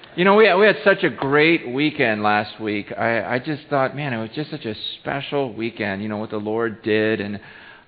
We had such a great weekend last week. I just thought, man, it was just such a special weekend, what the Lord did. And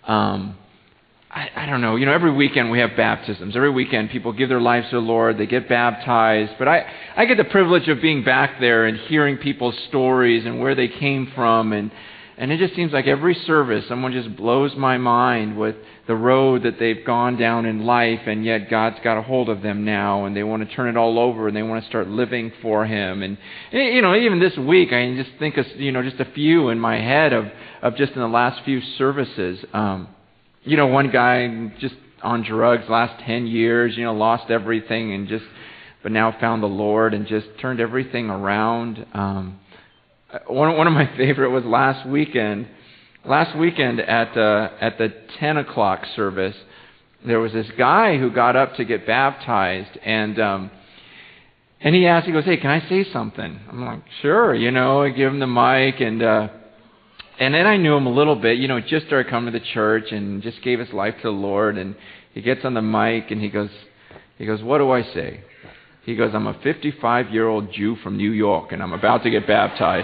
I don't know, every weekend we have baptisms. Every weekend people give their lives to the Lord, they get baptized. But I get the privilege of being back there and hearing people's stories and where they came from. And it just seems like every service, someone just blows my mind with the road that they've gone down in life, and yet God's got a hold of them now, and they want to turn it all over, and they want to start living for Him. And, even this week, I can just think of, just a few in my head of just in the last few services. One guy just on drugs last 10 years, lost everything but now found the Lord and just turned everything around. One of my favorite was last weekend. Last weekend at the 10 o'clock service, there was this guy who got up to get baptized, and he asked, he goes, "Hey, can I say something?" I'm like, "Sure," I give him the mic, and then I knew him a little bit, just started coming to the church and just gave his life to the Lord, and he gets on the mic and he goes, "What do I say?" He goes, "I'm a 55-year-old Jew from New York, and I'm about to get baptized."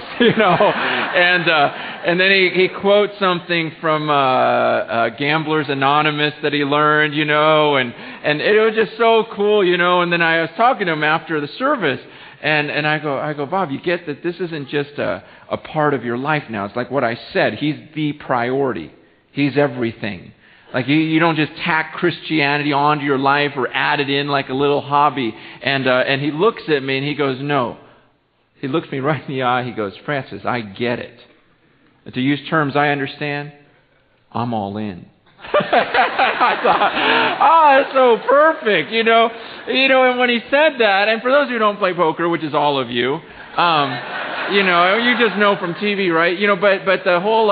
And then he quotes something from Gamblers Anonymous that he learned, and it was just so cool, And then I was talking to him after the service, and I go, "Bob, you get that this isn't just a part of your life now. It's like what I said. He's the priority. He's everything. Like you don't just tack Christianity onto your life or add it in like a little hobby." And he looks at me and he goes, "No." He looks me right in the eye. He goes, "Francis, I get it. To use terms I understand, I'm all in." I thought, that's so perfect, And when he said that, and for those who don't play poker, which is all of you, you just know from TV, right? But the whole.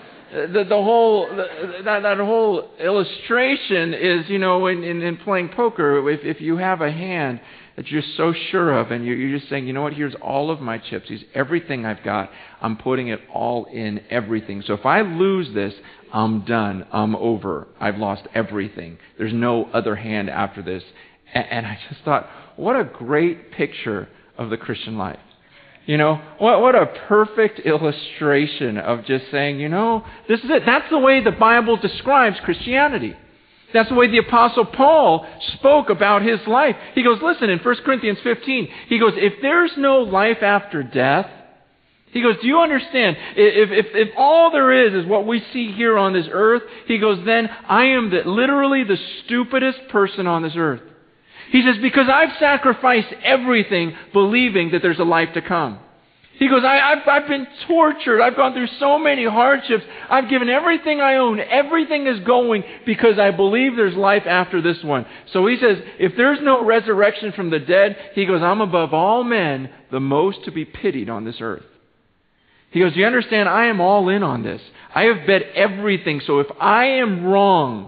That whole illustration is, in playing poker, if you have a hand that you're so sure of, and you're just saying, here's all of my chips, here's everything I've got, I'm putting it all in everything. So if I lose this, I'm done, I'm over, I've lost everything. There's no other hand after this. And I just thought, what a great picture of the Christian life. What a perfect illustration of just saying, this is it. That's the way the Bible describes Christianity. That's the way the Apostle Paul spoke about his life. He goes, listen, in 1 Corinthians 15, he goes, if there's no life after death, he goes, do you understand? If all there is what we see here on this earth, he goes, then I am literally the stupidest person on this earth. He says, because I've sacrificed everything believing that there's a life to come. He goes, I've been tortured. I've gone through so many hardships. I've given everything I own. Everything is going because I believe there's life after this one. So he says, if there's no resurrection from the dead, he goes, I'm above all men the most to be pitied on this earth. He goes, do you understand? I am all in on this. I have bet everything. So if I am wrong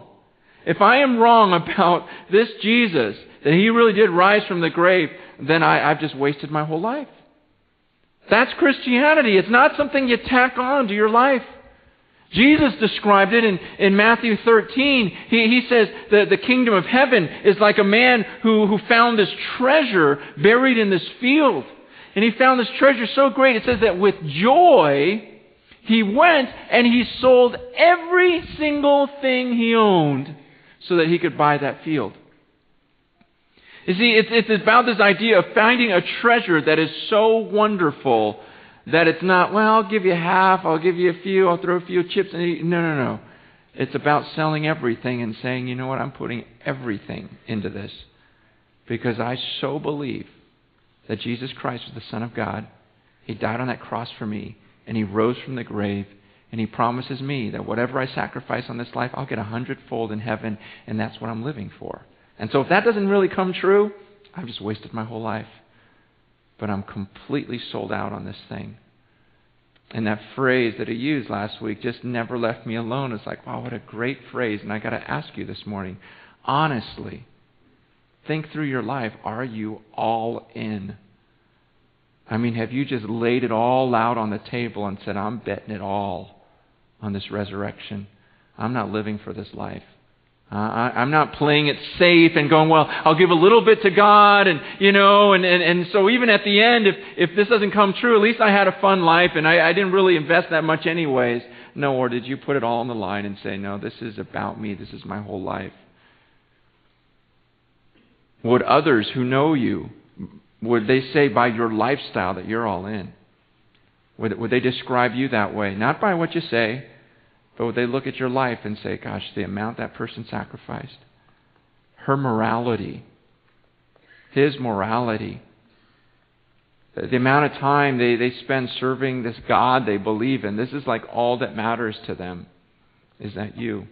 about this Jesus, that He really did rise from the grave, then I've just wasted my whole life. That's Christianity. It's not something you tack on to your life. Jesus described it in Matthew 13. He says that the kingdom of heaven is like a man who found this treasure buried in this field. And he found this treasure so great, it says that with joy, he went and he sold every single thing he owned so that he could buy that field. You see, it's about this idea of finding a treasure that is so wonderful that it's not, well, I'll give you half, I'll give you a few, I'll throw a few chips in. No. It's about selling everything and saying, you know what, I'm putting everything into this because I so believe that Jesus Christ was the Son of God. He died on that cross for me, and He rose from the grave, and He promises me that whatever I sacrifice on this life, I'll get 100-fold in heaven, and that's what I'm living for. And so if that doesn't really come true, I've just wasted my whole life. But I'm completely sold out on this thing. And that phrase that he used last week just never left me alone. It's like, wow, what a great phrase. And I got to ask you this morning, honestly, think through your life. Are you all in? I mean, have you just laid it all out on the table and said, I'm betting it all on this resurrection. I'm not living for this life. I'm not playing it safe and going, well, I'll give a little bit to God, and so even at the end, if this doesn't come true, at least I had a fun life and I didn't really invest that much anyways. No, or did you put it all on the line and say, no, this is about me, this is my whole life? Would others who know you, would they say by your lifestyle that you're all in? Would they describe you that way? Not by what you say, but would they look at your life and say, gosh, the amount that person sacrificed, her morality, his morality, the amount of time they spend serving this God they believe in, this is like all that matters to them. Is that you?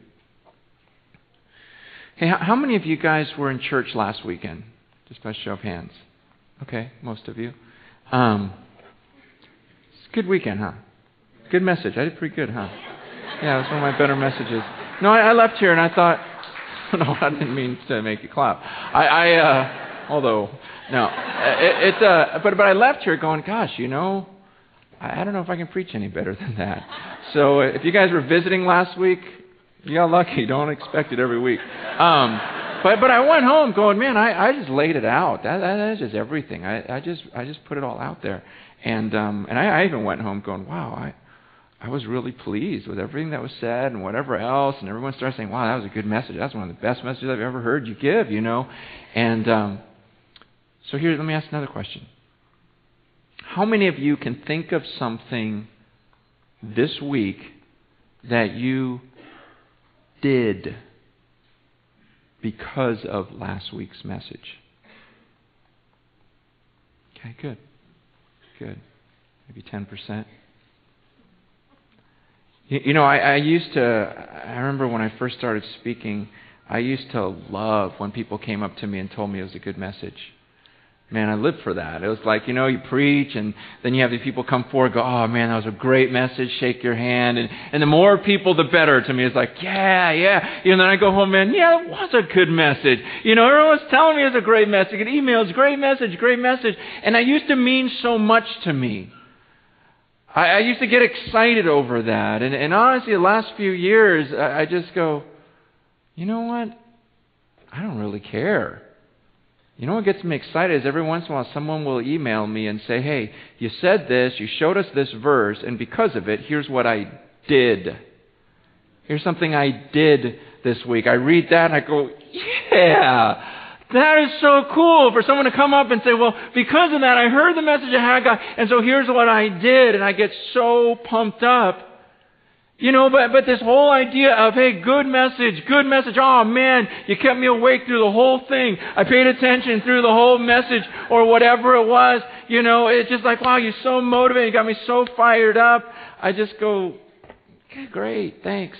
Hey, how many of you guys were in church last weekend? Just by show of hands. Okay, most of you. It's a good weekend, huh? Good message. I did pretty good, huh? Yeah, it was one of my better messages. No, I left here and I thought, no, I didn't mean to make you clap. Although, no. But I left here going, gosh, I don't know if I can preach any better than that. So if you guys were visiting last week, you got lucky. Don't expect it every week. But I went home going, man, I just laid it out. That is just everything. I just put it all out there. And I even went home going, wow, I was really pleased with everything that was said and whatever else. And everyone started saying, wow, that was a good message. That's one of the best messages I've ever heard you give, And so here, let me ask another question. How many of you can think of something this week that you did because of last week's message? Okay, good. Good. Maybe 10%. I remember when I first started speaking, I used to love when people came up to me and told me it was a good message. Man, I lived for that. It was like, you preach and then you have these people come forward and go, oh man, that was a great message, shake your hand. And the more people, the better to me. It's like, yeah. And then I go home, man, yeah, it was a good message. Everyone's telling me it was a great message. Get emails, great message. And that used to mean so much to me. I used to get excited over that. And honestly, the last few years, I just go, you know what? I don't really care. You know what gets me excited is every once in a while someone will email me and say, hey, you said this, you showed us this verse, and because of it, here's what I did. Here's something I did this week. I read that and I go, yeah, that is so cool for someone to come up and say, well, because of that, I heard the message of Haggai, and so here's what I did, and I get so pumped up. But this whole idea of, hey, good message, oh man, you kept me awake through the whole thing. I paid attention through the whole message or whatever it was. It's just like, wow, you're so motivated, you got me so fired up. I just go, okay, great, thanks.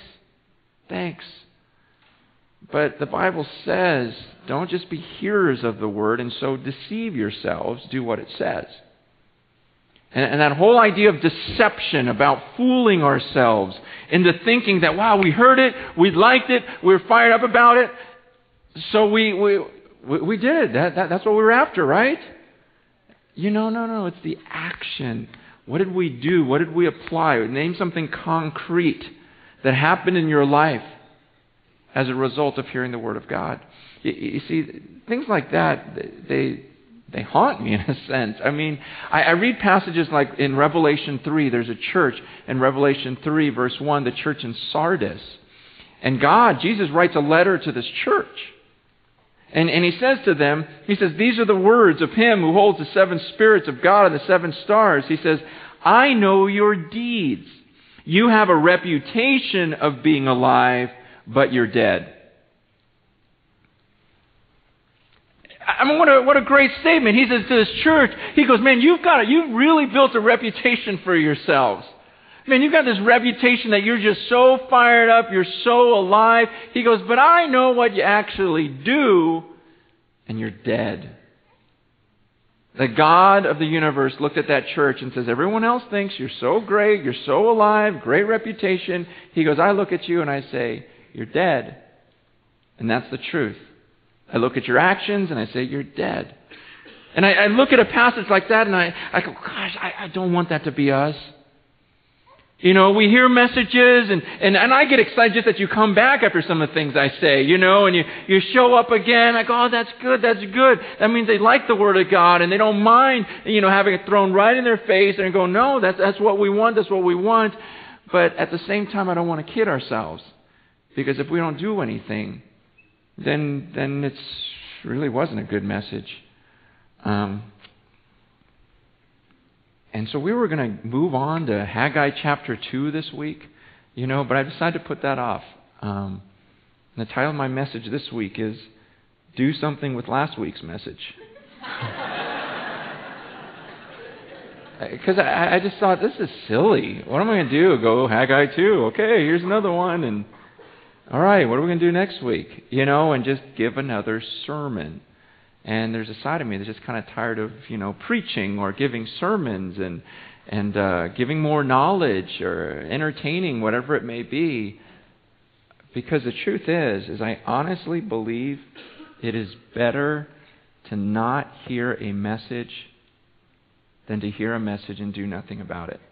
But the Bible says, don't just be hearers of the word and so deceive yourselves, do what it says. And that whole idea of deception, about fooling ourselves into thinking that, wow, we heard it, we liked it, we were fired up about it, so we did it. That's what we were after, right? No, it's the action. What did we do? What did we apply? Name something concrete that happened in your life as a result of hearing the Word of God. You see, things like that, they haunt me in a sense. I mean, I read passages like in Revelation 3, there's a church in Revelation 3, verse 1, the church in Sardis. And Jesus writes a letter to this church. And he says to them, these are the words of him who holds the 7 spirits of God and the 7 stars. He says, I know your deeds. You have a reputation of being alive, but you're dead. I mean, what a great statement. He says to this church, he goes, man, you've really built a reputation for yourselves. Man, you've got this reputation that you're just so fired up, you're so alive. He goes, but I know what you actually do, and you're dead. The God of the universe looked at that church and says, everyone else thinks you're so great, you're so alive, great reputation. He goes, I look at you and I say, you're dead. And that's the truth. I look at your actions and I say, you're dead. And I look at a passage like that and I go, gosh, I don't want that to be us. We hear messages, and I get excited just that you come back after some of the things I say, and you show up again. I go, oh, that's good. That means they like the Word of God, and they don't mind, having it thrown right in their face, and go, no, that's what we want. But at the same time, I don't want to kid ourselves, because if we don't do anything, then it really wasn't a good message. And so we were going to move on to Haggai chapter 2 this week, but I decided to put that off. And the title of my message this week is, Do Something with Last Week's Message. Because I just thought, this is silly. What am I going to do? Go Haggai 2. Okay, here's another one. And all right, what are we going to do next week? And just give another sermon. And there's a side of me that's just kind of tired of, preaching or giving sermons and giving more knowledge or entertaining, whatever it may be. Because the truth is I honestly believe it is better to not hear a message than to hear a message and do nothing about it.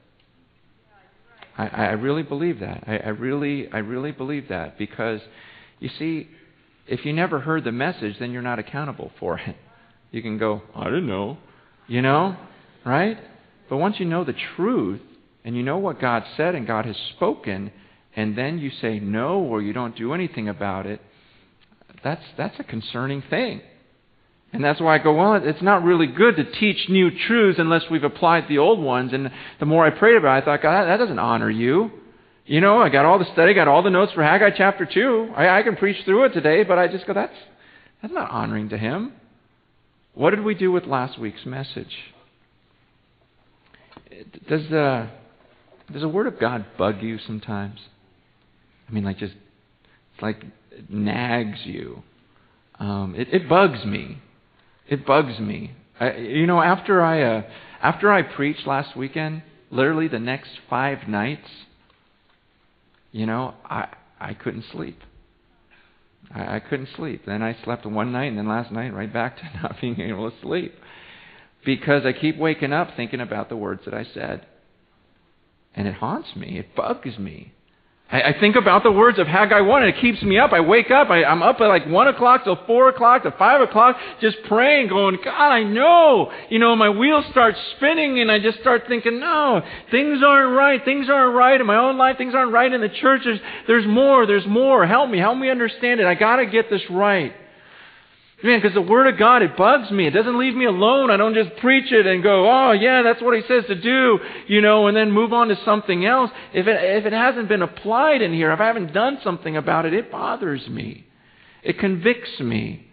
I really believe that. I really believe that, because, you see, if you never heard the message, then you're not accountable for it. You can go, I didn't know, right? But once you know the truth, and you know what God said and God has spoken, and then you say no or you don't do anything about it, that's a concerning thing. And that's why I go, well, it's not really good to teach new truths unless we've applied the old ones. And the more I prayed about it, I thought, God, that doesn't honor you. I got all the study, got all the notes for Haggai chapter 2. I can preach through it today, but I just go, that's not honoring to Him. What did we do with last week's message? Does the Word of God bug you sometimes? It nags you. It bugs me. It bugs me. After I preached last weekend, literally the next 5 nights, I couldn't sleep. I couldn't sleep. Then I slept one night, and then last night right back to not being able to sleep. Because I keep waking up thinking about the words that I said. And it haunts me. It bugs me. I think about the words of Haggai 1, and it keeps me up. I wake up. I'm up at 1 o'clock till 4 o'clock to 5 o'clock, just praying, going, God, I know. My wheels start spinning, and I just start thinking, no, things aren't right. Things aren't right in my own life. Things aren't right in the church. There's more. Help me understand it. I got to get this right. Man, because the Word of God, it bugs me. It doesn't leave me alone. I don't just preach it and go, oh, yeah, that's what He says to do, and then move on to something else. If it hasn't been applied in here, if I haven't done something about it, it bothers me. It convicts me.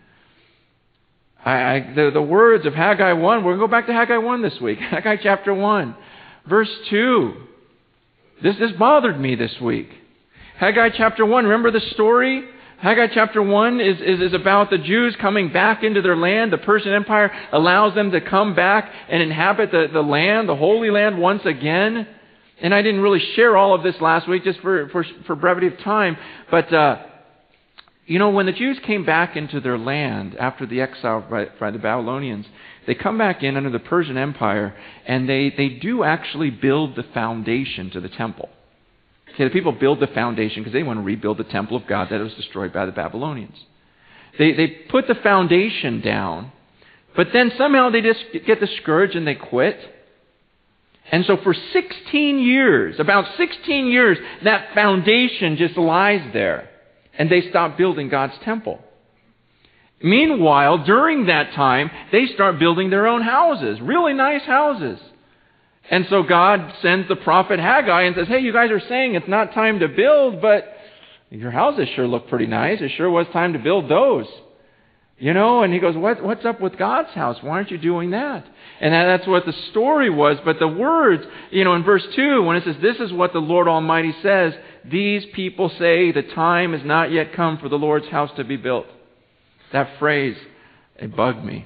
The words of Haggai 1, we're going to go back to Haggai 1 this week. Haggai chapter 1, verse 2. This bothered me this week. Haggai chapter 1, remember the story? Haggai chapter 1 is about the Jews coming back into their land. The Persian Empire allows them to come back and inhabit the land, the Holy Land, once again. And I didn't really share all of this last week just for brevity of time. But, when the Jews came back into their land after the exile by the Babylonians, they come back in under the Persian Empire, and they do actually build the foundation to the temple. Okay, the people build the foundation because they want to rebuild the temple of God that was destroyed by the Babylonians. They put the foundation down, but then somehow they just get discouraged and they quit. And so for 16 years, about 16 years, that foundation just lies there. And they stop building God's temple. Meanwhile, during that time, they start building their own houses, really nice houses. And so God sends the prophet Haggai and says, hey, you guys are saying it's not time to build, but your houses sure look pretty nice. It sure was time to build those. And he goes, what's up with God's house? Why aren't you doing that? And that's what the story was. But the words, in verse 2, when it says, this is what the Lord Almighty says, these people say the time has not yet come for the Lord's house to be built. That phrase, it bugged me.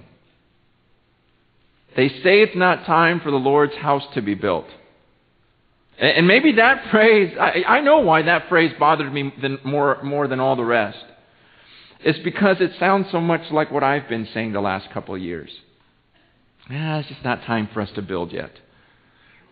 They say it's not time for the Lord's house to be built. And maybe that phrase, I know why that phrase bothered me more than all the rest. It's because it sounds so much like what I've been saying the last couple of years. It's just not time for us to build yet.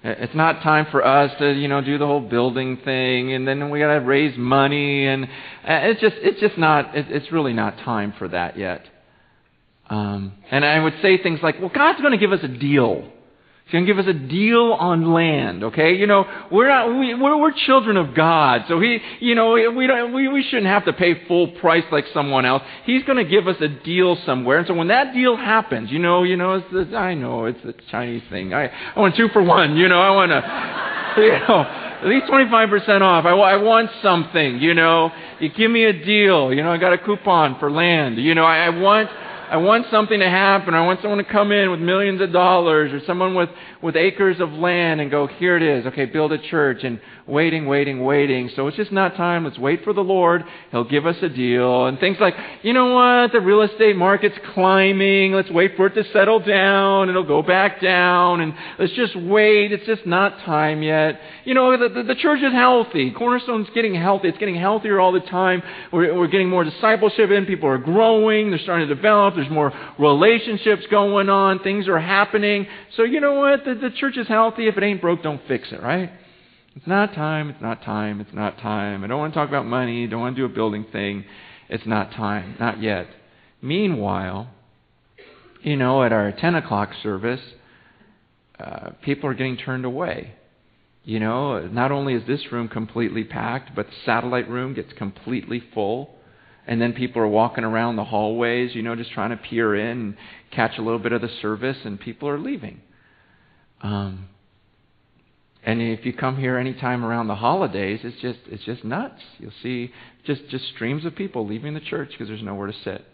It's not time for us to, do the whole building thing, and then we got to raise money, and it's really not time for that yet. And I would say things like, well, God's going to give us a deal. He's going to give us a deal on land, okay? We're children of God, so we shouldn't have to pay full price like someone else. He's going to give us a deal somewhere, and so when that deal happens, I know it's the Chinese thing. I want 2 for 1. I want to, at least 25% off. I want something. You give me a deal. I got a coupon for land. I want something to happen. I want someone to come in with millions of dollars, or someone with acres of land and go, here it is. Okay, build a church, and waiting. So it's just not time. Let's wait for the Lord. He'll give us a deal. And things like, the real estate market's climbing. Let's wait for it to settle down. It'll go back down. And let's just wait. It's just not time yet. The church is healthy. Cornerstone's getting healthy. It's getting healthier all the time. We're getting more discipleship in. People are growing. They're starting to develop. There's more relationships going on. Things are happening. So the church is healthy. If it ain't broke, don't fix it, right? It's not time. I don't want to talk about money. Don't want to do a building thing. It's not time. Not yet. Meanwhile, at our 10 o'clock service, people are getting turned away. Not only is this room completely packed, but the satellite room gets completely full. And then people are walking around the hallways, just trying to peer in and catch a little bit of the service, and people are leaving. And if you come here anytime around the holidays, it's just nuts. You'll see just streams of people leaving the church because there's nowhere to sit.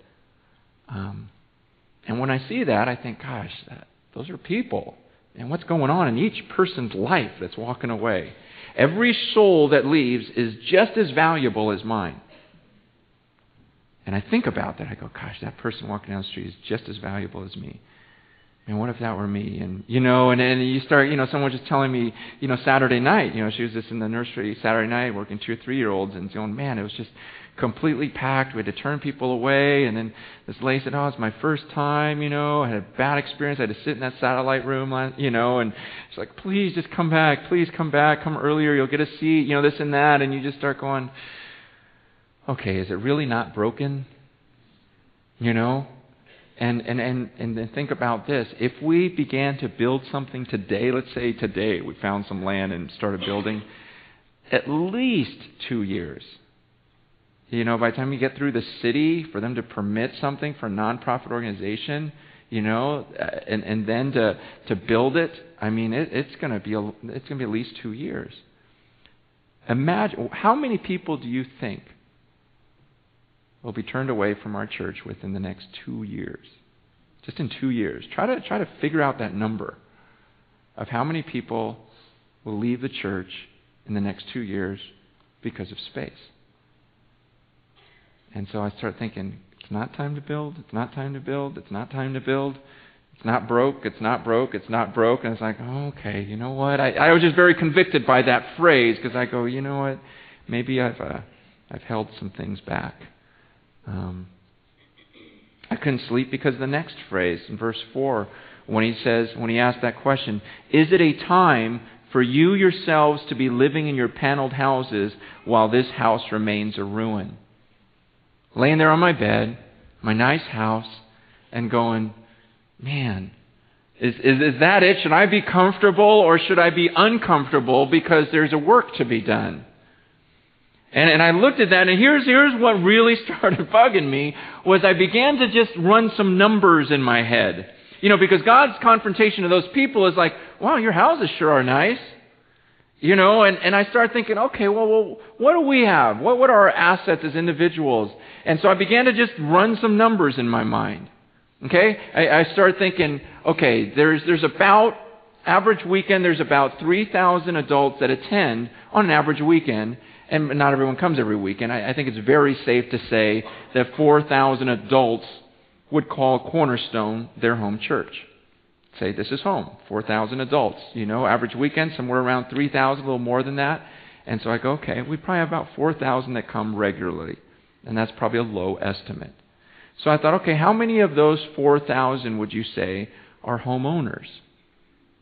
And when I see that, I think, gosh, those are people. And what's going on in each person's life that's walking away? Every soul that leaves is just as valuable as mine. And I think about that. I go, gosh, that person walking down the street is just as valuable as me. And what if that were me? And, and you start, someone was just telling me, Saturday night, she was just in the nursery Saturday night working 2 or 3-year-olds and going, man, it was just completely packed. We had to turn people away. And then this lady said, it's my first time, I had a bad experience. I had to sit in that satellite room, and she's like, please just come back. Please come back. Come earlier. You'll get a seat, this and that. And you just start going, okay, is it really not broken? And then think about this. If we began to build something today, let's say today we found some land and started building, at least 2 years. By the time you get through the city, for them to permit something for a nonprofit organization, and then to build it, it's going to be at least 2 years. Imagine, how many people do you think will be turned away from our church within the next 2 years? Just in 2 years. Try to figure out that number of how many people will leave the church in the next 2 years because of space. And so I start thinking, it's not time to build. It's not time to build. It's not time to build. It's not broke. It's not broke. It's not broke. And it's like, okay, you know what? I was just very convicted by that phrase because I go, you know what? Maybe I've held some things back. I couldn't sleep because of the next phrase in verse 4 when he asked that question, is it a time for you yourselves to be living in your paneled houses while this house remains a ruin? Laying there on my bed, my nice house, and going, man, is that it? Should I be comfortable or should I be uncomfortable because there's a work to be done? And I looked at that, and here's what really started bugging me, was I began to just run some numbers in my head. Because God's confrontation to those people is like, wow, your houses sure are nice. And I started thinking, okay, well, what do we have? What are our assets as individuals? And so I began to just run some numbers in my mind. Okay? I started thinking, okay, there's about, average weekend, there's about 3,000 adults that attend on an average weekend. And not everyone comes every weekend. I think it's very safe to say that 4,000 adults would call Cornerstone their home church. Say, this is home. 4,000 adults. Average weekend, somewhere around 3,000, a little more than that. And so I go, okay, we probably have about 4,000 that come regularly. And that's probably a low estimate. So I thought, okay, how many of those 4,000 would you say are homeowners?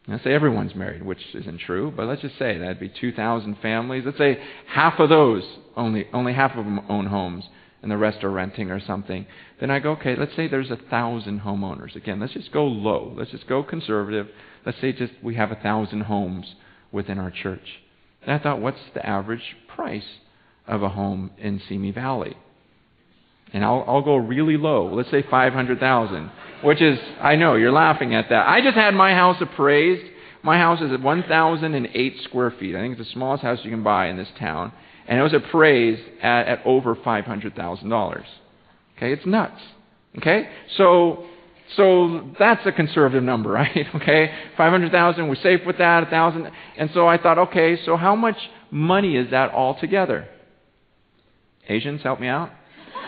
Let's say everyone's married, which isn't true, but let's just say that'd be 2,000 families. Let's say half of those, only half of them own homes, and the rest are renting or something. Then I go, okay, let's say there's 1,000 homeowners. Again, let's just go low. Let's just go conservative. Let's say just we have 1,000 homes within our church. And I thought, what's the average price of a home in Simi Valley? And I'll go really low. Let's say $500,000, which is, I know, you're laughing at that. I just had my house appraised. My house is at 1,008 square feet. I think it's the smallest house you can buy in this town. And it was appraised at over $500,000. Okay, it's nuts. Okay, so that's a conservative number, right? Okay, 500,000, we're safe with that, 1,000. And so I thought, okay, so how much money is that altogether? Asians, help me out.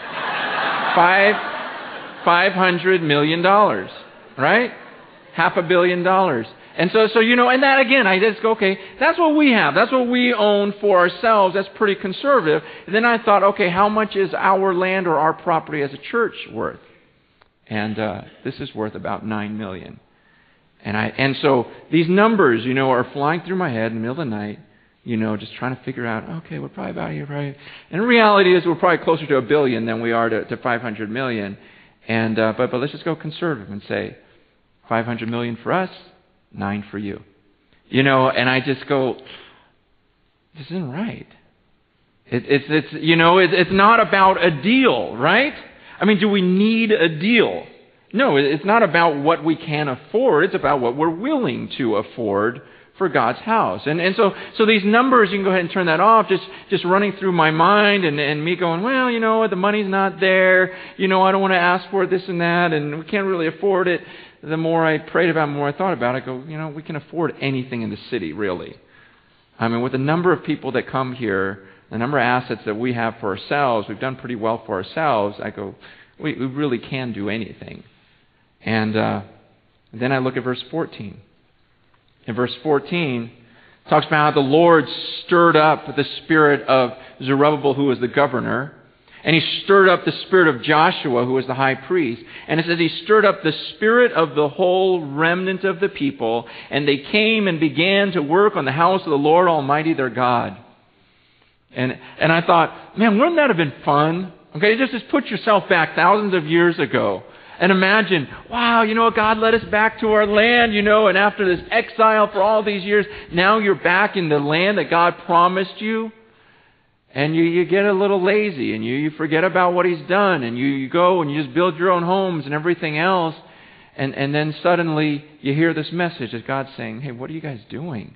$500 million, right? $500 million. And so and that again, I just go, okay, that's what we have. That's what we own for ourselves. That's pretty conservative. And then I thought, okay, how much is our land or our property as a church worth? And this is worth about $9 million. And so these numbers, are flying through my head in the middle of the night, just trying to figure out, okay, we're probably about here, right? And the reality is we're probably closer to $1 billion than we are to $500 million. And but let's just go conservative and say $500 million for us, 9 for you. And I just go, this isn't right. It's not about a deal, right? I mean, do we need a deal? No, it's not about what we can afford. It's about what we're willing to afford for God's house. And so these numbers, you can go ahead and turn that off, just running through my mind and me going, well, the money's not there. I don't want to ask for this and that, and we can't really afford it. The more I prayed about it, the more I thought about it, I go, we can afford anything in the city, really. I mean, with the number of people that come here, the number of assets that we have for ourselves, we've done pretty well for ourselves. I go, we really can do anything. And then I look at verse 14. In verse 14, it talks about how the Lord stirred up the spirit of Zerubbabel, who was the governor, and he stirred up the spirit of Joshua, who was the high priest. And it says he stirred up the spirit of the whole remnant of the people, and they came and began to work on the house of the Lord Almighty their God. And I thought, man, wouldn't that have been fun? Okay, just put yourself back thousands of years ago. And imagine, wow, God led us back to our land, and after this exile for all these years, now you're back in the land that God promised you. And you get a little lazy, and you forget about what He's done, and you go and you just build your own homes and everything else. And then suddenly you hear this message that God's saying, hey, what are you guys doing?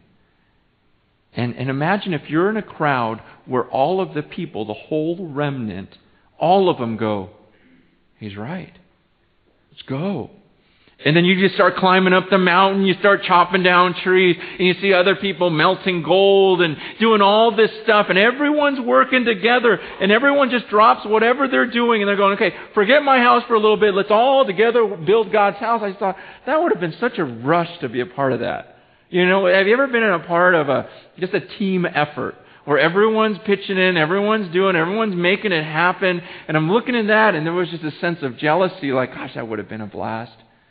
And imagine if you're in a crowd where all of the people, the whole remnant, all of them go, He's right. Let's go. And then you just start climbing up the mountain, you start chopping down trees, and you see other people melting gold and doing all this stuff, and everyone's working together, and everyone just drops whatever they're doing, and they're going, okay, forget my house for a little bit, let's all together build God's house. I thought, that would have been such a rush to be a part of that. Have you ever been in a part of just a team effort? Where everyone's pitching in, everyone's making it happen. And I'm looking at that, and there was just a sense of jealousy, like, gosh, that would have been a blast.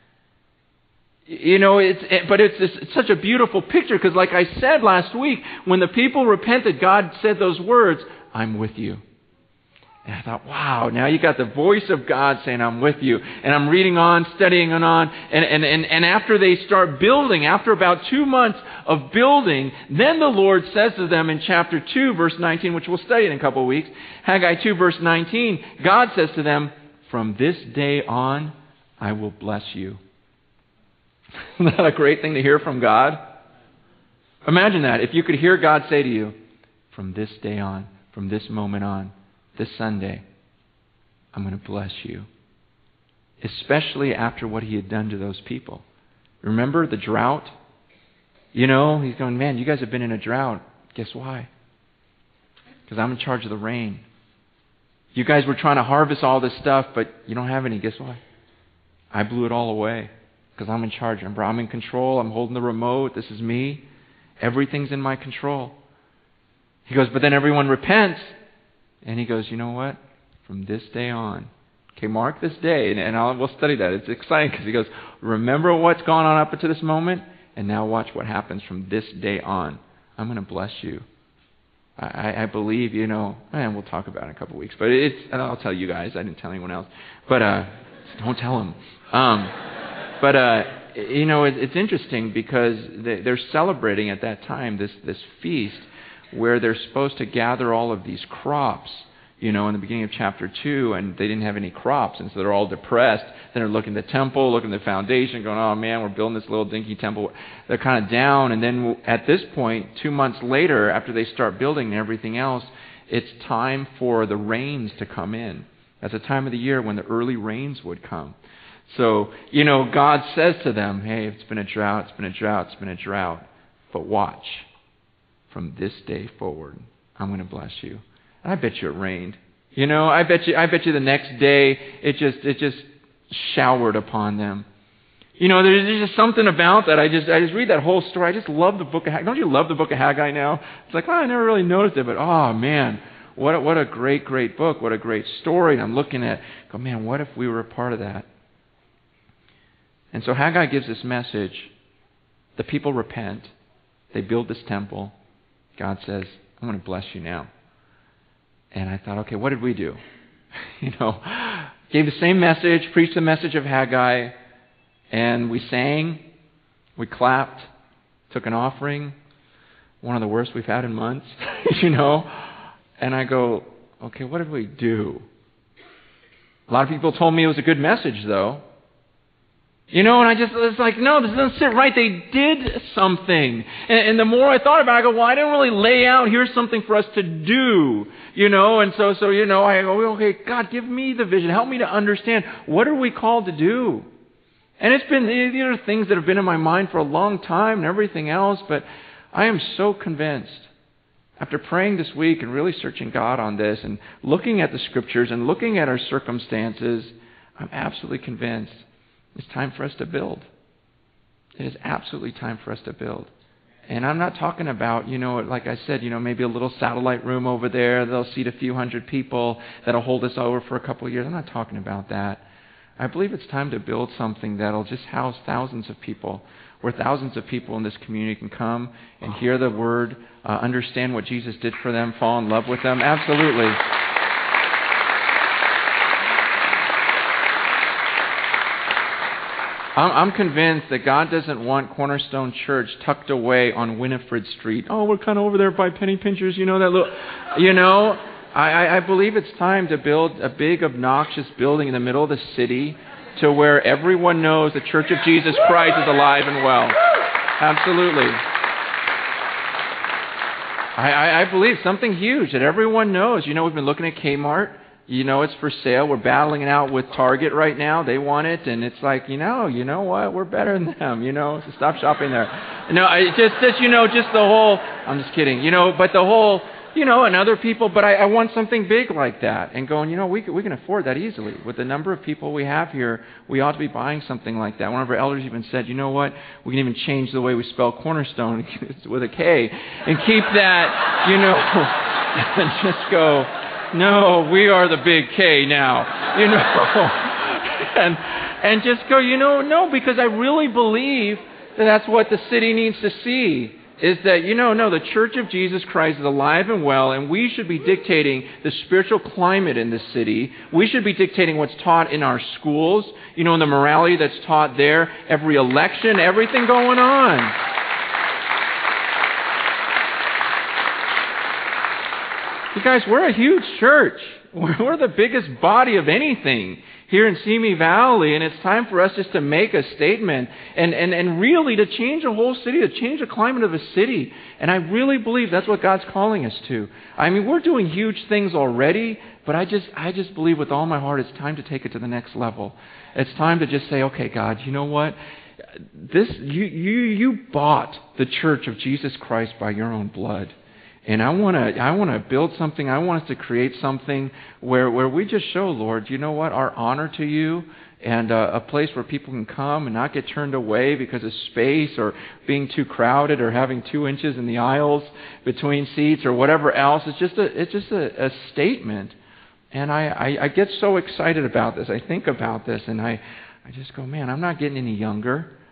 But it's such a beautiful picture, because like I said last week, when the people repented, God said those words, I'm with you. And I thought, wow, now you got the voice of God saying, I'm with you. And I'm reading on, studying on. And after they start building, after about 2 months of building, then the Lord says to them in chapter 2, verse 19, which we'll study in a couple of weeks, Haggai 2, verse 19, God says to them, from this day on, I will bless you. Isn't that a great thing to hear from God? Imagine that. If you could hear God say to you, from this day on, from this moment on, this Sunday, I'm going to bless you. Especially after what He had done to those people. Remember the drought? He's going, man, you guys have been in a drought. Guess why? Because I'm in charge of the rain. You guys were trying to harvest all this stuff, but you don't have any. Guess why? I blew it all away. Because I'm in charge. Remember, I'm in control. I'm holding the remote. This is me. Everything's in my control. He goes, but then everyone repents. And He goes, you know what? From this day on, okay, mark this day, and we'll study that. It's exciting because He goes, remember what's gone on up to this moment, and now watch what happens from this day on. I'm going to bless you. I believe, and we'll talk about it in a couple weeks, but and I'll tell you guys. I didn't tell anyone else, but don't tell them. It's interesting because they're celebrating at that time this feast where they're supposed to gather all of these crops, in the beginning of chapter 2, and they didn't have any crops, and so they're all depressed. Then they're looking at the temple, looking at the foundation, going, oh man, we're building this little dinky temple. They're kind of down, and then at this point, 2 months later, after they start building and everything else, it's time for the rains to come in. That's a time of the year when the early rains would come. So, God says to them, hey, it's been a drought, it's been a drought, it's been a drought. But watch, from this day forward, I'm going to bless you. And I bet you it rained. I bet you the next day it just showered upon them. There's just something about that. I just read that whole story. I just love the book of Haggai. Don't you love the book of Haggai now? It's like, I never really noticed it, but oh man, what a great, great book. What a great story. And I'm looking at, man, what if we were a part of that? And so Haggai gives this message. The people repent. They build this temple. God says, I'm going to bless you now. And I thought, okay, what did we do? Gave the same message, preached the message of Haggai, and we sang, we clapped, took an offering, one of the worst we've had in months, And I go, okay, what did we do? A lot of people told me it was a good message, though. And I just was like, no, this doesn't sit right. They did something. And the more I thought about it, I go, well, I didn't really lay out, here's something for us to do. And so I go, okay, God, give me the vision. Help me to understand, what are we called to do? And these are things that have been in my mind for a long time and everything else, but I am so convinced, after praying this week and really searching God on this and looking at the Scriptures and looking at our circumstances, I'm absolutely convinced it's time for us to build. It is absolutely time for us to build. And I'm not talking about, like I said, maybe a little satellite room over there. They'll seat a few hundred people that'll hold us over for a couple of years. I'm not talking about that. I believe it's time to build something that'll just house thousands of people, where thousands of people in this community can come and hear the Word, understand what Jesus did for them, fall in love with them. Absolutely. I'm convinced that God doesn't want Cornerstone Church tucked away on Winifred Street. Oh, we're kind of over there by Penny Pinchers, that little, I believe it's time to build a big, obnoxious building in the middle of the city to where everyone knows the Church of Jesus Christ is alive and well. Absolutely. I believe something huge that everyone knows. We've been looking at Kmart. It's for sale. We're battling it out with Target right now. They want it, and it's like, you know what? We're better than them, so stop shopping there. Just the whole, I'm just kidding, but the whole, and other people, but I want something big like that. And going, we can afford that easily. With the number of people we have here, we ought to be buying something like that. One of our elders even said, you know what? We can even change the way we spell Cornerstone with a K and keep that, and just go, no, we are the big K now, and just go, no, because I really believe that that's what the city needs to see, is that, no, the Church of Jesus Christ is alive and well, and we should be dictating the spiritual climate in the city. We should be dictating what's taught in our schools, and the morality that's taught there, every election, everything going on. You guys, we're a huge church. We're the biggest body of anything here in Simi Valley, and it's time for us just to make a statement and really to change a whole city, to change the climate of a city. And I really believe that's what God's calling us to. I mean, we're doing huge things already, but I just believe with all my heart it's time to take it to the next level. It's time to just say, okay, God, you know what? You bought the Church of Jesus Christ by your own blood. And I want to build something. I want us to create something where we just show, Lord, you know what, our honor to you, and a place where people can come and not get turned away because of space or being too crowded or having 2 inches in the aisles between seats or whatever else. It's just a statement. And I get so excited about this. I think about this and I just go, man, I'm not getting any younger.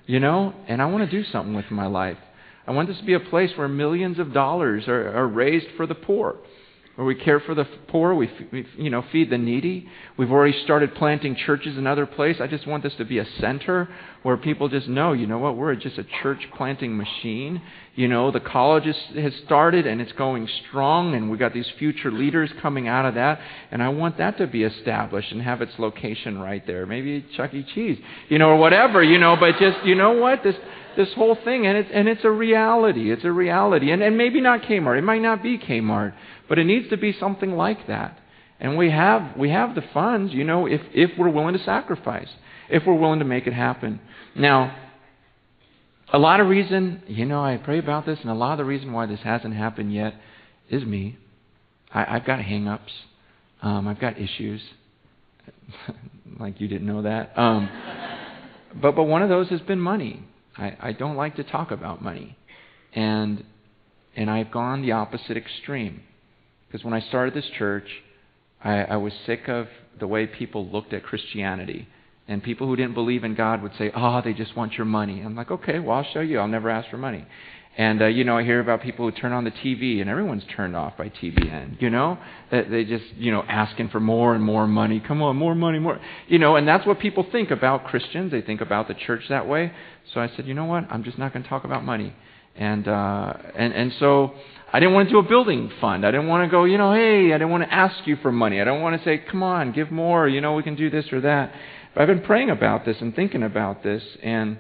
and I want to do something with my life. I want this to be a place where millions of dollars are raised for the poor, where we care for the poor, we feed the needy. We've already started planting churches in other places. I just want this to be a center where people just know, we're just a church planting machine. The college has started and it's going strong, and we've got these future leaders coming out of that, and I want that to be established and have its location right there. Maybe Chuck E. Cheese, or whatever, but just, this whole thing, and it's a reality. It's a reality. And maybe not Kmart. It might not be Kmart. But it needs to be something like that. And we have the funds, if we're willing to sacrifice, if we're willing to make it happen. Now, a lot of reason, I pray about this, and a lot of the reason why this hasn't happened yet is me. I've got hang-ups. I've got issues. Like you didn't know that. But one of those has been money. I don't like to talk about money. And I've gone the opposite extreme. Because when I started this church, I was sick of the way people looked at Christianity. And people who didn't believe in God would say, they just want your money. I'm like, okay, well, I'll show you. I'll never ask for money. And, I hear about people who turn on the TV, and everyone's turned off by TBN, that they just, asking for more and more money. Come on, more money, more. And that's what people think about Christians. They think about the church that way. So I said, you know what? I'm just not going to talk about money. And so I didn't want to do a building fund. I didn't want to go, hey, I didn't want to ask you for money. I don't want to say, come on, give more, we can do this or that. But I've been praying about this and thinking about this, and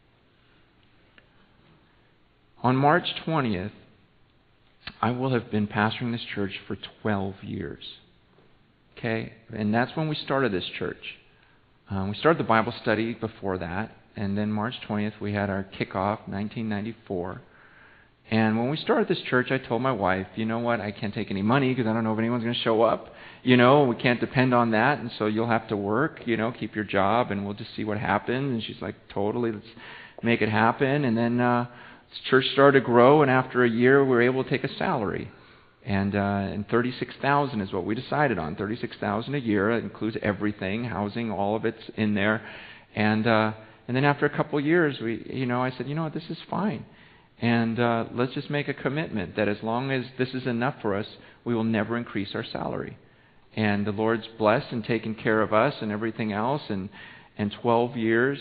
on March 20th, I will have been pastoring this church for 12 years. Okay? And that's when we started this church. We started the Bible study before that, and then March 20th, we had our kickoff, 1994. And when we started this church, I told my wife, you know what, I can't take any money because I don't know if anyone's going to show up. We can't depend on that, and so you'll have to work, keep your job, and we'll just see what happens. And she's like, totally, let's make it happen. And then this church started to grow, and after a year, we were able to take a salary. And $36,000 is what we decided on, $36,000 a year. It includes everything, housing, all of it's in there. And then after a couple of years, I said, what, this is fine. And let's just make a commitment that as long as this is enough for us, we will never increase our salary. And the Lord's blessed and taken care of us and everything else. And 12 years,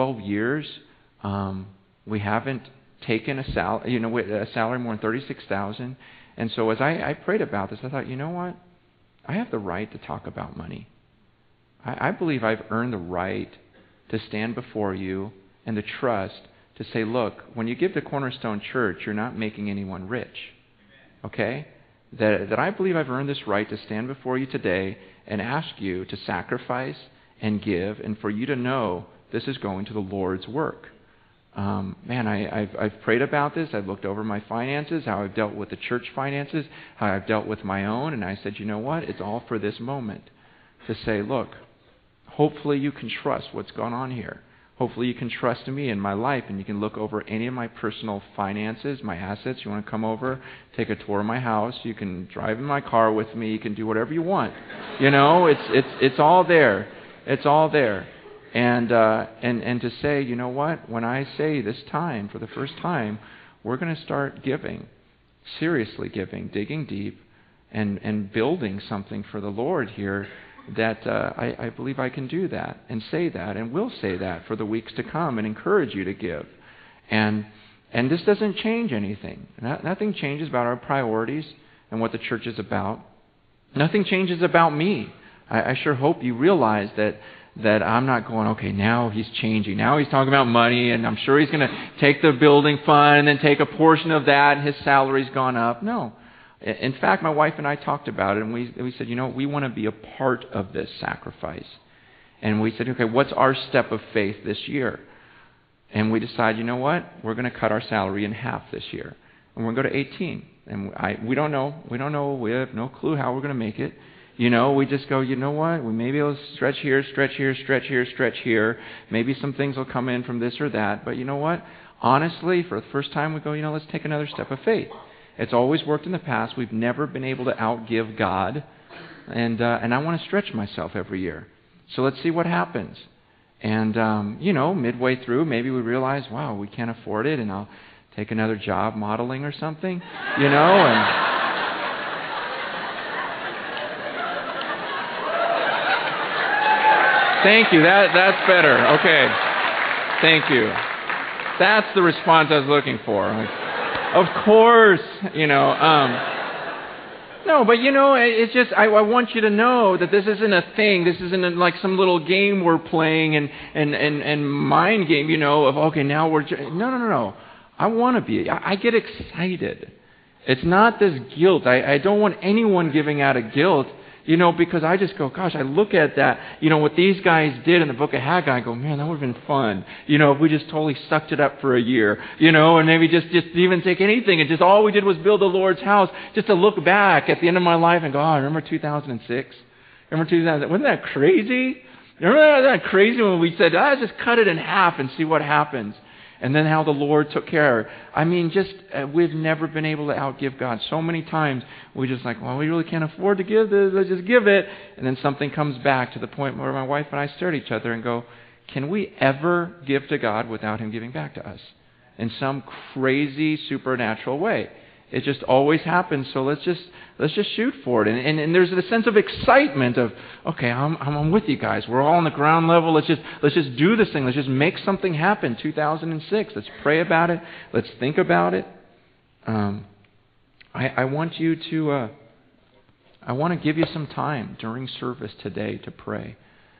we haven't taken a salary more than $36,000. And so as I prayed about this, I thought, you know what? I have the right to talk about money. I believe I've earned the right to stand before you and the trust to say, look, when you give to Cornerstone Church, you're not making anyone rich. Okay? That I believe I've earned this right to stand before you today and ask you to sacrifice and give, and for you to know this is going to the Lord's work. I've prayed about this. I've looked over my finances, how I've dealt with the church finances, how I've dealt with my own, and I said, you know what? It's all for this moment to say, look, hopefully you can trust what's gone on here. Hopefully you can trust me in my life, and you can look over any of my personal finances, my assets. You want to come over, take a tour of my house. You can drive in my car with me. You can do whatever you want. It's all there. It's all there. And to say, you know what? When I say this time, for the first time, we're going to start giving, seriously giving, digging deep, and building something for the Lord here. That I believe I can do that and say that and will say that for the weeks to come and encourage you to give. And this doesn't change anything. Nothing changes about our priorities and what the church is about. Nothing changes about me. I sure hope you realize that I'm not going, okay, now he's changing. Now he's talking about money, and I'm sure he's going to take the building fund and then take a portion of that, and his salary's gone up. No. In fact, my wife and I talked about it, and we said, we want to be a part of this sacrifice. And we said, okay, what's our step of faith this year? And we decided, you know what? We're going to cut our salary in half this year. And we're going to go to 18. And we don't know. We have no clue how we're going to make it. We just go, you know what? Maybe it'll stretch here, stretch here, stretch here, stretch here. Maybe some things will come in from this or that. But you know what? Honestly, for the first time, we go, let's take another step of faith. It's always worked in the past. We've never been able to outgive God. And I want to stretch myself every year. So let's see what happens. And, midway through, maybe we realize, wow, we can't afford it, and I'll take another job modeling or something, and... Thank you. That's better. Okay. Thank you. That's the response I was looking for. Of course, No, but it's just, I want you to know that this isn't a thing. This isn't like some little game we're playing and mind game, of, okay, now we're... No. I want to be. I get excited. It's not this guilt. I don't want anyone giving out of guilt. Because I just go, gosh, I look at that, what these guys did in the book of Haggai, I go, man, that would have been fun. If we just totally sucked it up for a year, and maybe just even take anything and just all we did was build the Lord's house, just to look back at the end of my life and go, oh, remember 2006? Remember 2000? Wasn't that crazy? Remember that crazy when we said, just cut it in half and see what happens? And then how the Lord took care of it. I mean, we've never been able to outgive God. So many times we just like, well, we really can't afford to give this. Let's just give it. And then something comes back to the point where my wife and I stare at each other and go, can we ever give to God without Him giving back to us? In some crazy supernatural way. It just always happens. So let's just shoot for it. And there's a sense of excitement of, okay, I'm with you guys. We're all on the ground level. Let's just do this thing. Let's just make something happen. 2006. Let's pray about it. Let's think about it. I want you to. I want to give you some time during service today to pray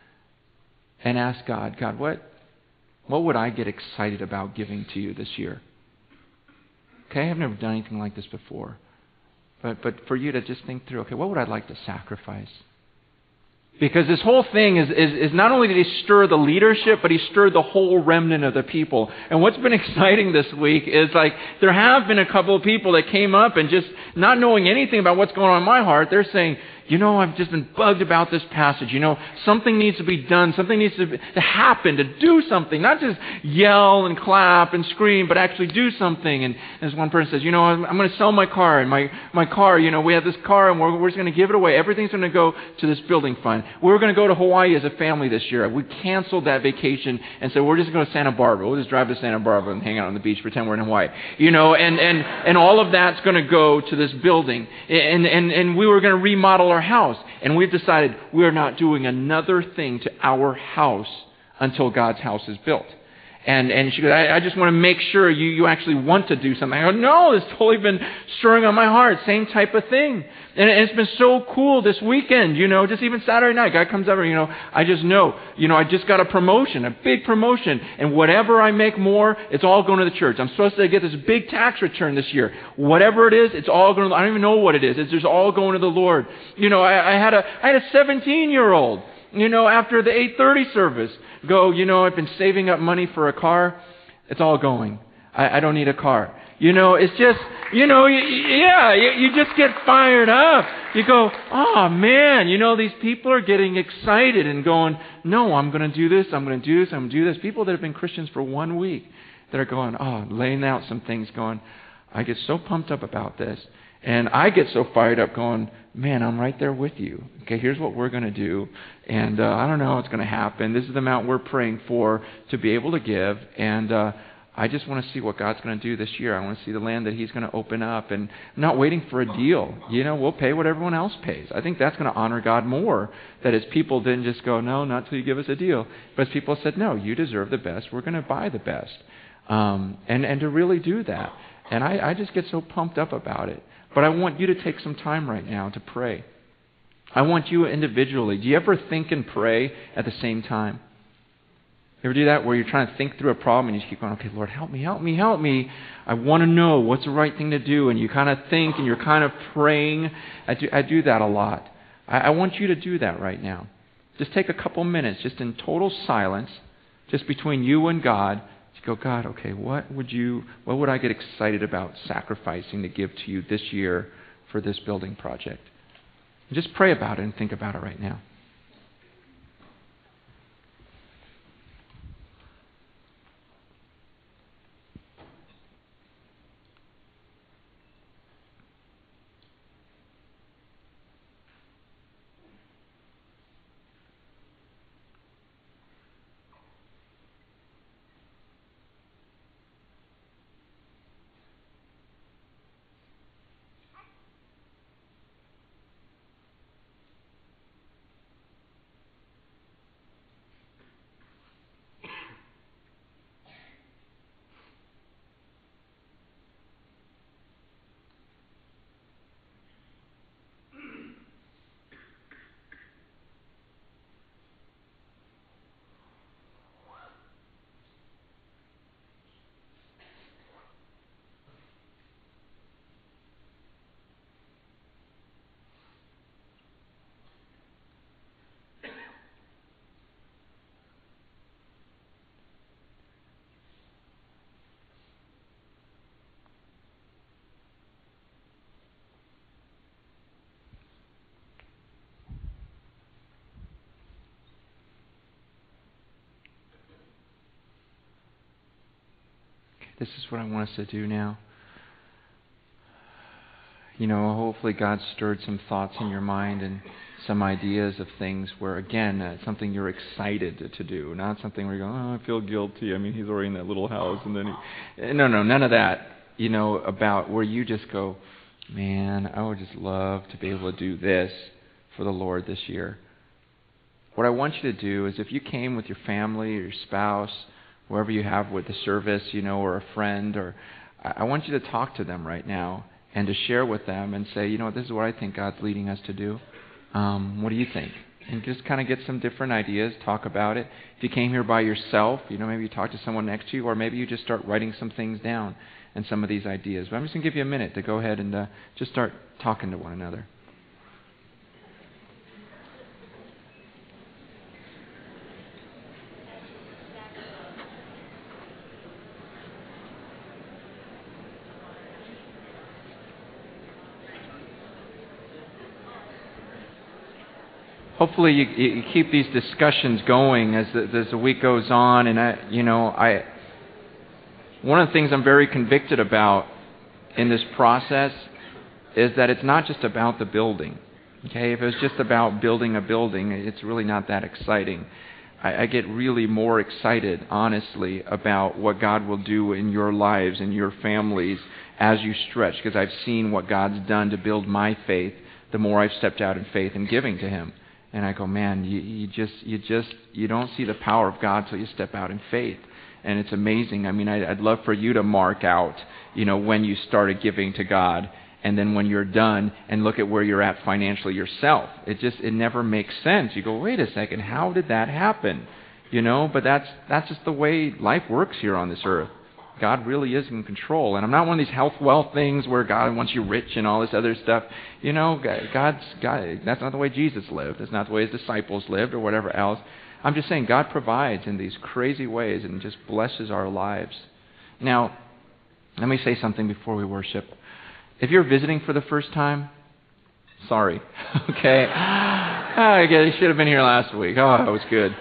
and ask God, what would I get excited about giving to you this year? Okay, I've never done anything like this before. But for you to just think through, okay, what would I like to sacrifice? Because this whole thing is not only did He stir the leadership, but He stirred the whole remnant of the people. And what's been exciting this week is like there have been a couple of people that came up and just not knowing anything about what's going on in my heart, they're saying, I've just been bugged about this passage. Something needs to be done. Something needs to happen, to do something. Not just yell and clap and scream, but actually do something. And as one person says, I'm going to sell my car. And my car, we have this car and we're just going to give it away. Everything's going to go to this building fund. We're going to go to Hawaii as a family this year. We canceled that vacation and said, we're just going to Santa Barbara. We'll just drive to Santa Barbara and hang out on the beach, pretend we're in Hawaii. And all of that's going to go to this building. And we were going to remodel our house. And we've decided we're not doing another thing to our house until God's house is built. And she goes, I just want to make sure you actually want to do something. I go, no, it's totally been stirring on my heart. Same type of thing. And it's been so cool this weekend, just even Saturday night. God comes over, I just know, I just got a promotion, a big promotion. And whatever I make more, it's all going to the church. I'm supposed to get this big tax return this year. Whatever it is, it's all going to, I don't even know what it is. It's just all going to the Lord. I had a 17-year-old, after the 8:30 service, go, I've been saving up money for a car. It's all going. I don't need a car. It's just, you just get fired up. You go, oh man, these people are getting excited and going, no, I'm going to do this, I'm going to do this, I'm going to do this. People that have been Christians for 1 week that are going, laying out some things going, I get so pumped up about this. And I get so fired up going, man, I'm right there with you. Okay, here's what we're going to do. And I don't know how it's going to happen. This is the amount we're praying for to be able to give. And I just want to see what God's going to do this year. I want to see the land that He's going to open up. And I'm not waiting for a deal. We'll pay what everyone else pays. I think that's going to honor God more. That His people didn't just go, no, not till you give us a deal. But His people said, no, you deserve the best. We're going to buy the best. And to really do that. And I just get so pumped up about it. But I want you to take some time right now to pray. I want you individually. Do you ever think and pray at the same time? You ever do that where you're trying to think through a problem and you just keep going, okay, Lord, help me. I want to know what's the right thing to do. And you kind of think and you're kind of praying. I do that a lot. I want you to do that right now. Just take a couple minutes, just in total silence, just between you and God. Go, God, okay, what would I get excited about sacrificing to give to you this year for this building project? And just pray about it and think about it right now. this is what I want us to do now. Hopefully God stirred some thoughts in your mind and some ideas of things where, again, something you're excited to do, not something where you go, I feel guilty. He's already in that little house. And then no, none of that, about where you just go, man, I would just love to be able to do this for the Lord this year. What I want you to do is if you came with your family or your spouse, whoever you have with the service, or a friend, or I want you to talk to them right now and to share with them and say, this is what I think God's leading us to do. What do you think? And just kind of get some different ideas, talk about it. If you came here by yourself, maybe you talk to someone next to you, or maybe you just start writing some things down and some of these ideas. But I'm just going to give you a minute to go ahead and just start talking to one another. Hopefully you keep these discussions going as the week goes on, and one of the things I'm very convicted about in this process is that it's not just about the building. Okay, if it was just about building a building, it's really not that exciting. I get really more excited, honestly, about what God will do in your lives and your families as you stretch, because I've seen what God's done to build my faith the more I've stepped out in faith and giving to Him. And I go, man, you don't see the power of God till you step out in faith. And it's amazing. I'd love for you to mark out, when you started giving to God, and then when you're done, and look at where you're at financially yourself. It never makes sense. You go, wait a second, how did that happen? But that's just the way life works here on this earth. God really is in control. And I'm not one of these health, wealth things where God wants you rich and all this other stuff. God, that's not the way Jesus lived. That's not the way His disciples lived or whatever else. I'm just saying God provides in these crazy ways and just blesses our lives. Now, let me say something before we worship. If you're visiting for the first time, sorry. Okay? I guess you should have been here last week. Oh, that was good.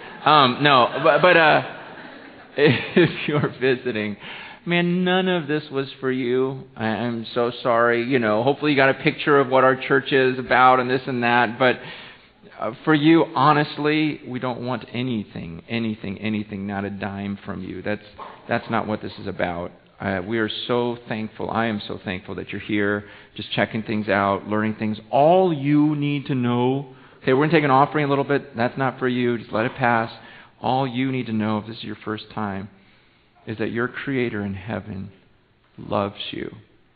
If you're visiting, man, none of this was for you. I'm so sorry. Hopefully you got a picture of what our church is about and this and that. But for you, honestly, we don't want anything, not a dime from you. That's not what this is about. We are so thankful. I am so thankful that you're here, just checking things out, learning things. All you need to know. Okay, we're going to take an offering a little bit. That's not for you. Just let it pass. All you need to know, if this is your first time, is that your Creator in heaven loves you.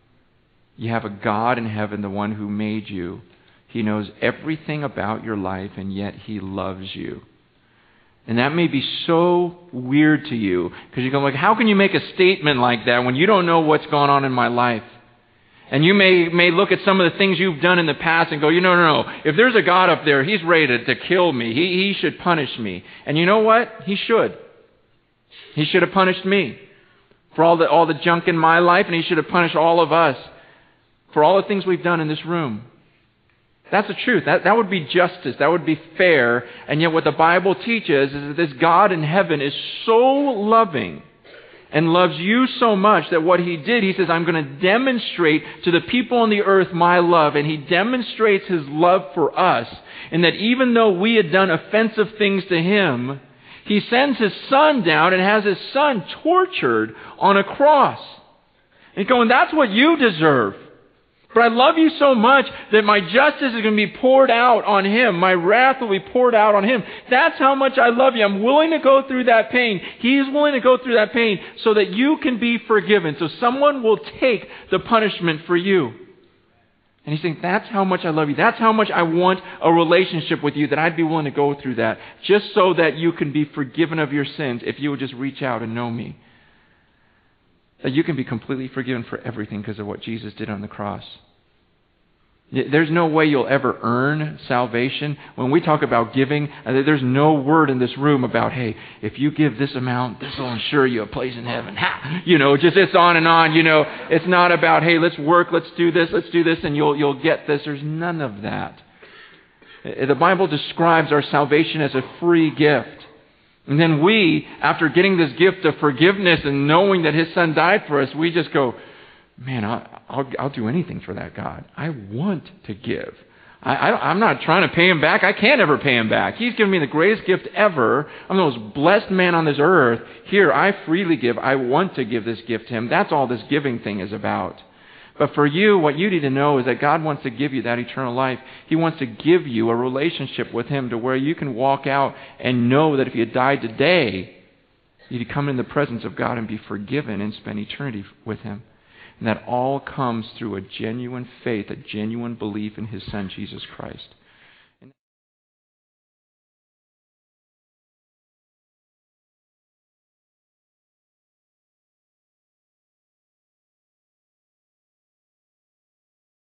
You have a God in heaven, the one who made you. He knows everything about your life, and yet He loves you. And that may be so weird to you, because you go like, how can you make a statement like that when you don't know what's going on in my life? And you may look at some of the things you've done in the past and go, no. If there's a God up there, He's ready to kill me. He should punish me. And you know what? He should. He should have punished me for all the junk in my life, and He should have punished all of us for all the things we've done in this room. That's the truth. That would be justice. That would be fair. And yet what the Bible teaches is that this God in heaven is so loving and loves you so much that what He did, He says, I'm going to demonstrate to the people on the earth my love. And He demonstrates His love for us in that even though we had done offensive things to Him, He sends His Son down and has His Son tortured on a cross. And going, that's what you deserve. But I love you so much that my justice is going to be poured out on Him. My wrath will be poured out on Him. That's how much I love you. I'm willing to go through that pain. He's willing to go through that pain so that you can be forgiven. So someone will take the punishment for you. And He's saying, that's how much I love you. That's how much I want a relationship with you, that I'd be willing to go through that just so that you can be forgiven of your sins if you would just reach out and know me. That you can be completely forgiven for everything because of what Jesus did on the cross. There's no way you'll ever earn salvation. When we talk about giving, there's no word in this room about, hey, if you give this amount, this will ensure you a place in heaven. Ha! Just it's on and on. It's not about, hey, let's work, let's do this, and you'll get this. There's none of that. The Bible describes our salvation as a free gift. And then we, after getting this gift of forgiveness and knowing that His Son died for us, we just go, man, I'll do anything for that God. I want to give. I'm not trying to pay Him back. I can't ever pay Him back. He's given me the greatest gift ever. I'm the most blessed man on this earth. Here, I freely give. I want to give this gift to Him. That's all this giving thing is about. But for you, what you need to know is that God wants to give you that eternal life. He wants to give you a relationship with Him to where you can walk out and know that if you died today, you'd come in the presence of God and be forgiven and spend eternity with Him. And that all comes through a genuine faith, a genuine belief in His Son, Jesus Christ.